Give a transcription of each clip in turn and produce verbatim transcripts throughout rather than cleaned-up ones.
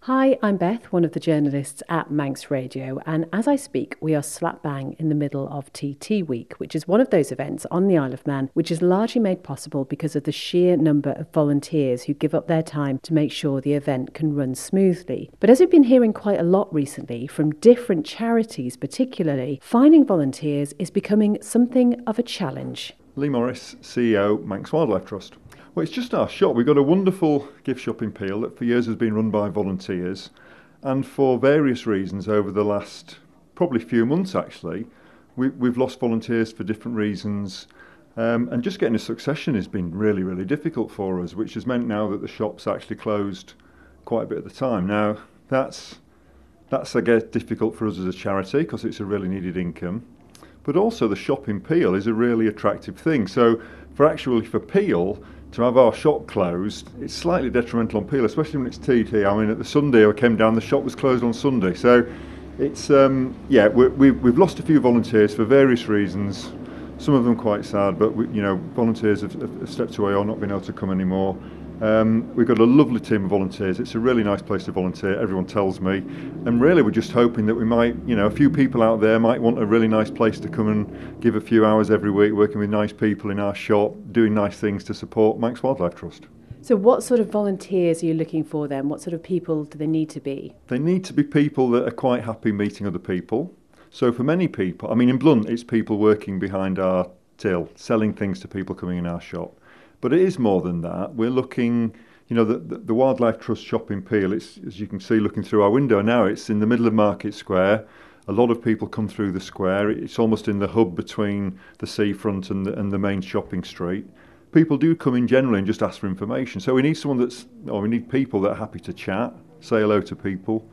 Hi, I'm Beth, one of the journalists at Manx Radio, and as I speak, we are slap bang in the middle of T T Week, which is one of those events on the Isle of Man which is largely made possible because of the sheer number of volunteers who give up their time to make sure the event can run smoothly. But as we've been hearing quite a lot recently from different charities particularly, finding volunteers is becoming something of a challenge. Lee Morris, C E O, Manx Wildlife Trust. Well, it's just our shop. We've got a wonderful gift shop in Peel that for years has been run by volunteers, and for various reasons over the last probably few months actually, we, we've lost volunteers for different reasons, um, and just getting a succession has been really, really difficult for us, which has meant now that the shop's actually closed quite a bit at the time. Now, that's, that's I guess, difficult for us as a charity because it's a really needed income, but also the shop in Peel is a really attractive thing. So for actually for Peel, to have our shop closed, it's slightly detrimental on Peel, especially when it's T T. I mean, at the Sunday I came down, the shop was closed on Sunday. So it's, um, yeah, we, we, we've lost a few volunteers for various reasons, some of them quite sad, but we, you know, volunteers have, have stepped away or not been able to come anymore. Um, we've got a lovely team of volunteers. It's a really nice place to volunteer, everyone tells me. And really we're just hoping that we might, you know, a few people out there might want a really nice place to come and give a few hours every week working with nice people in our shop, doing nice things to support Manx Wildlife Trust. So what sort of volunteers are you looking for then? What sort of people do they need to be? They need to be people that are quite happy meeting other people. So for many people, I mean in Blunt, it's people working behind our till, selling things to people coming in our shop. But it is more than that. We're looking, you know, the, the, the Wildlife Trust shop in Peel, it's, as you can see looking through our window now, it's in the middle of Market Square. A lot of people come through the square. It's almost in the hub between the seafront and the, and the main shopping street. People do come in generally and just ask for information. So we need someone that's, or we need people that are happy to chat, say hello to people,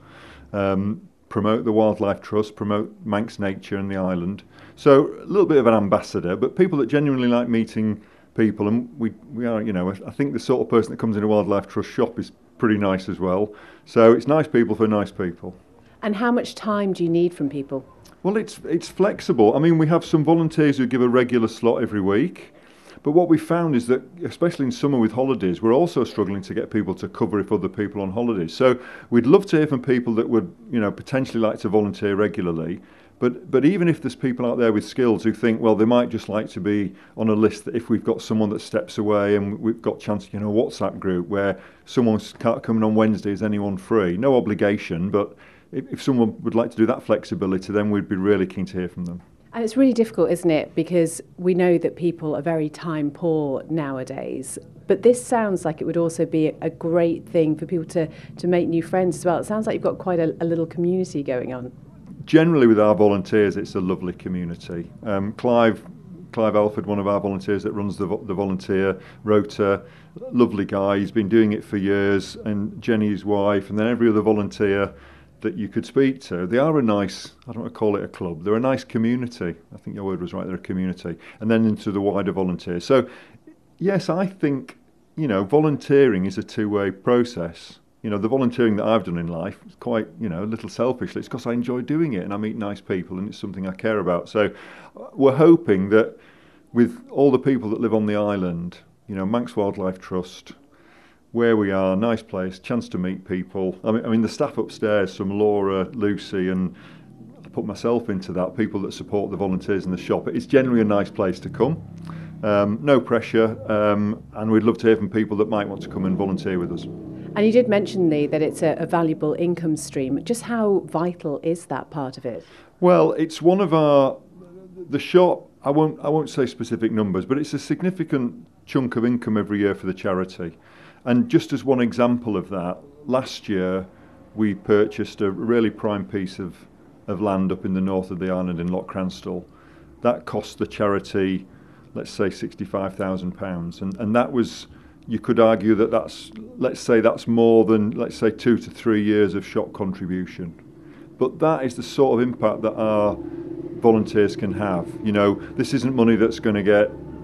um, promote the Wildlife Trust, promote Manx nature and the island. So a little bit of an ambassador, but people that genuinely like meeting people, and we we are, you know, I think the sort of person that comes in a Wildlife Trust shop is pretty nice as well. So it's nice people for nice people. And how much time do you need from people? Well, it's it's flexible. I mean, we have some volunteers who give a regular slot every week, but what we found is that, especially in summer with holidays, we're also struggling to get people to cover if other people are on holidays. So we'd love to hear from people that would, you know, potentially like to volunteer regularly. But but even if there's people out there with skills who think, well, they might just like to be on a list that if we've got someone that steps away and we've got chance, you know, WhatsApp group where someone's coming on Wednesday, is anyone free? No obligation, but if, if someone would like to do that flexibility, then we'd be really keen to hear from them. And it's really difficult, isn't it? Because we know that people are very time poor nowadays. But this sounds like it would also be a great thing for people to, to make new friends as well. It sounds like you've got quite a, a little community going on. Generally with our volunteers, it's a lovely community. Um, Clive Clive Elford, one of our volunteers that runs the, the volunteer rota, lovely guy, he's been doing it for years, and Jenny's wife, and then every other volunteer that you could speak to. They are a nice, I don't want to call it a club, they're a nice community. I think your word was right, they're a community. And then into the wider volunteers. So yes, I think, you know, volunteering is a two-way process. You know, the volunteering that I've done in life is quite, you know, a little selfishly. It's because I enjoy doing it and I meet nice people and it's something I care about. So we're hoping that with all the people that live on the island, you know, Manx Wildlife Trust, where we are, nice place, chance to meet people. I mean, I mean the staff upstairs, from Laura, Lucy, and I put myself into that, people that support the volunteers in the shop. It's generally a nice place to come. Um, no pressure, um, and we'd love to hear from people that might want to come and volunteer with us. And you did mention, Lee, that it's a, a valuable income stream. Just how vital is that part of it? Well, it's one of our, the shop, I won't, I won't say specific numbers, but it's a significant chunk of income every year for the charity. And just as one example of that, last year we purchased a really prime piece of, of land up in the north of the island in Loch Cranstall. That cost the charity, let's say, sixty-five thousand pounds. And, and that was, you could argue that that's, let's say that's more than, let's say, two to three years of shop contribution. But that is the sort of impact that our volunteers can have. You know, this isn't money that's going to get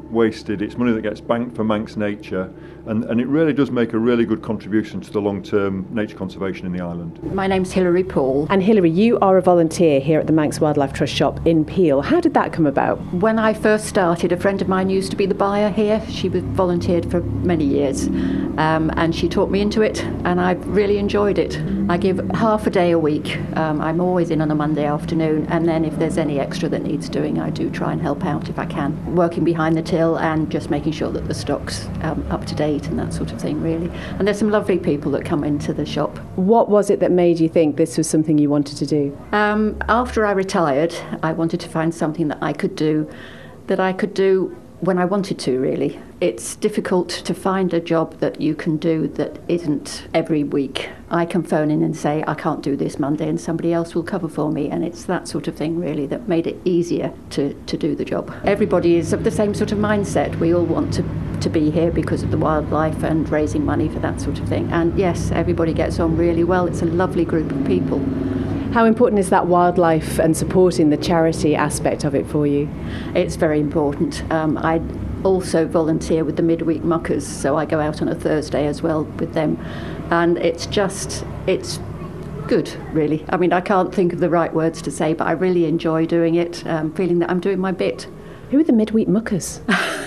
wasted, it's money that gets banked for Manx nature, and, and it really does make a really good contribution to the long-term nature conservation in the island. My name's Hilary Paul. And Hilary, you are a volunteer here at the Manx Wildlife Trust shop in Peel. How did that come about? When I first started, a friend of mine used to be the buyer here. She was volunteered for many years, um, and she taught me into it, and I've really enjoyed it. I give half a day a week. Um, I'm always in on a Monday afternoon, and then if there's any extra that needs doing, I do try and help out if I can. Working behind the till and just making sure that the stock's um, up to date and that sort of thing, really. And there's some lovely people that come into the shop. What was it that made you think this was something you wanted to do? Um, after I retired, I wanted to find something that I could do, that I could do when I wanted to, really. It's difficult to find a job that you can do that isn't every week. I can phone in and say, I can't do this Monday, and somebody else will cover for me, and it's that sort of thing, really, that made it easier to, to do the job. Everybody is of the same sort of mindset. We all want to, to be here because of the wildlife and raising money for that sort of thing. And yes, everybody gets on really well. It's a lovely group of people. How important is that wildlife and supporting the charity aspect of it for you? It's very important. Um, I also volunteer with the Midweek Muckers, so I go out on a Thursday as well with them. And it's just, it's good, really. I mean, I can't think of the right words to say, but I really enjoy doing it, um, feeling that I'm doing my bit. Who are the Midweek Muckers?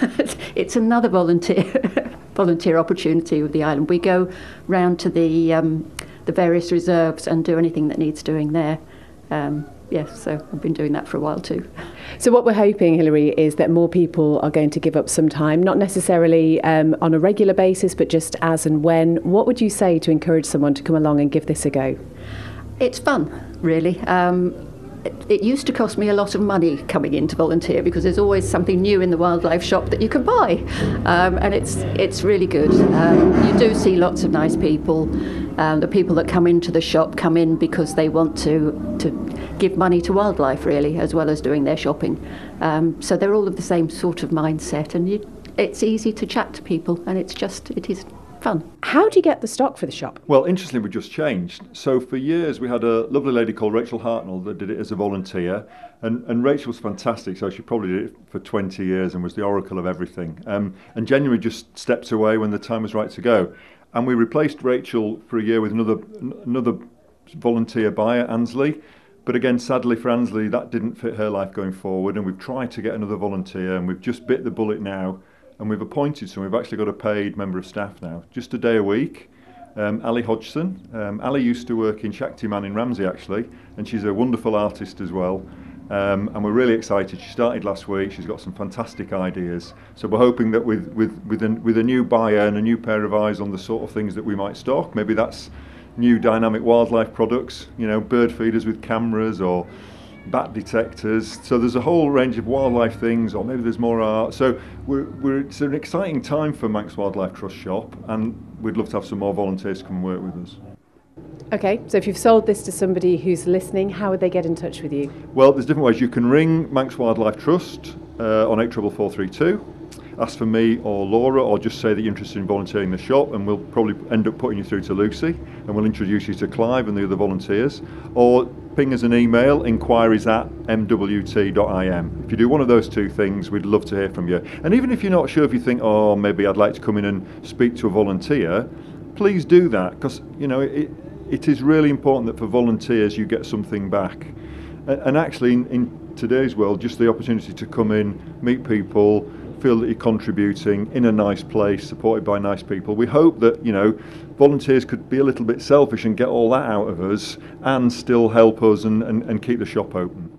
It's another volunteer volunteer opportunity with the island. We go round to the um, the various reserves and do anything that needs doing there. Um, yes, so I've been doing that for a while too. So what we're hoping, Hilary, is that more people are going to give up some time, not necessarily um, on a regular basis, but just as and when. What would you say to encourage someone to come along and give this a go? It's fun, really. Um, it, it used to cost me a lot of money coming in to volunteer because there's always something new in the wildlife shop that you can buy, um, and it's it's really good. Um, you do see lots of nice people. Um, the people that come into the shop come in because they want to to give money to wildlife, really, as well as doing their shopping. Um, so they're all of the same sort of mindset, and you, it's easy to chat to people, and it's just, it is fun. How do you get the stock for the shop? Well, interestingly, we just changed. So for years, we had a lovely lady called Rachel Hartnell that did it as a volunteer, and, and Rachel was fantastic. So she probably did it for twenty years and was the oracle of everything. Um, and genuinely just stepped away when the time was right to go. And we replaced Rachel for a year with another another volunteer buyer, Ansley. But again, sadly for Ansley, that didn't fit her life going forward. And we've tried to get another volunteer, and we've just bit the bullet now. And we've appointed some. We've actually got a paid member of staff now, just a day a week. Um, Ali Hodgson. Um, Ali used to work in Shaktiman in Ramsey, actually, and she's a wonderful artist as well. Um, and we're really excited. She started last week. She's got some fantastic ideas. So we're hoping that with with with a, with a new buyer and a new pair of eyes on the sort of things that we might stock, maybe that's new dynamic wildlife products, you know, bird feeders with cameras or bat detectors. So there's a whole range of wildlife things, or maybe there's more art. So we're, we're, it's an exciting time for Manx Wildlife Trust shop, and we'd love to have some more volunteers come and work with us. Okay, so if you've sold this to somebody who's listening, how would they get in touch with you? Well, there's different ways. You can ring Manx Wildlife Trust uh, on eight four four four three two, ask for me or Laura, or just say that you're interested in volunteering in the shop, and we'll probably end up putting you through to Lucy, and we'll introduce you to Clive and the other volunteers. Or ping us an email, inquiries at m w t dot i m. If you do one of those two things, we'd love to hear from you. And even if you're not sure, if you think, oh, maybe I'd like to come in and speak to a volunteer, please do that, because, you know, it, it is really important that for volunteers you get something back. And, and actually, in, in today's world, just the opportunity to come in, meet people, feel that you're contributing in a nice place, supported by nice people. We hope that, you know, volunteers could be a little bit selfish and get all that out of us and still help us and, and, and keep the shop open.